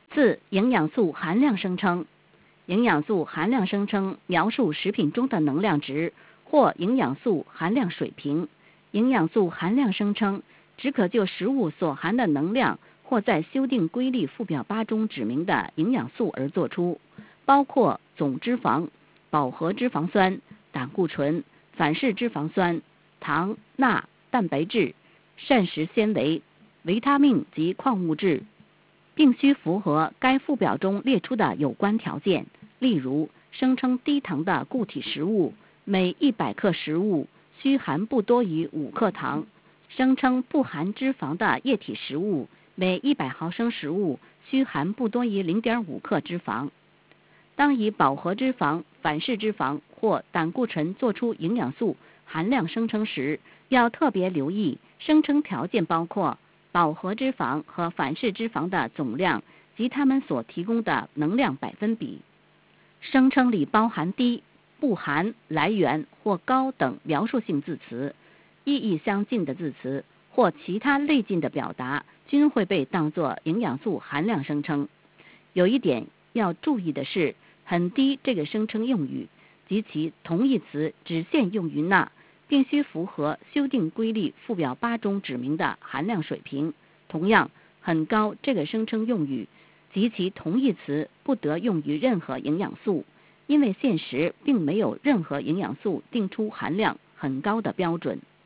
四、营养素含量声称。营养素含量声称描述食品中的能量值或营养素含量水平。营养素含量声称只可就食物所含的能量或在修订规律附表8中指明的营养素而作出，包括总脂肪、饱和脂肪酸、胆固醇、反式脂肪酸、糖、钠、蛋白质、膳食纤维、维他命及矿物质，并需符合该附表中列出的有关条件。例如，声称低糖的固体食物每100克食物需含不多于5克糖，声称不含脂肪的液体食物每100毫升食物需含不多于0.5克脂肪。当以饱和脂肪、反式脂肪或胆固醇做出营养素含量声称时，要特别留意声称条件包括饱和脂肪和反式脂肪的总量及它们所提供的能量百分比。声称里包含低、不含、来源或高等描述性字词，意义相近的字词或其他类近的表达均会被当作营养素含量声称。有一点要注意的是，很低这个声称用语及其同义词只限用于钠，并需符合修订规律附表8中指明的含量水平。同样，很高这个声称用语及其同义词不得用于任何营养素，因为现实并没有任何营养素定出含量很高的标准。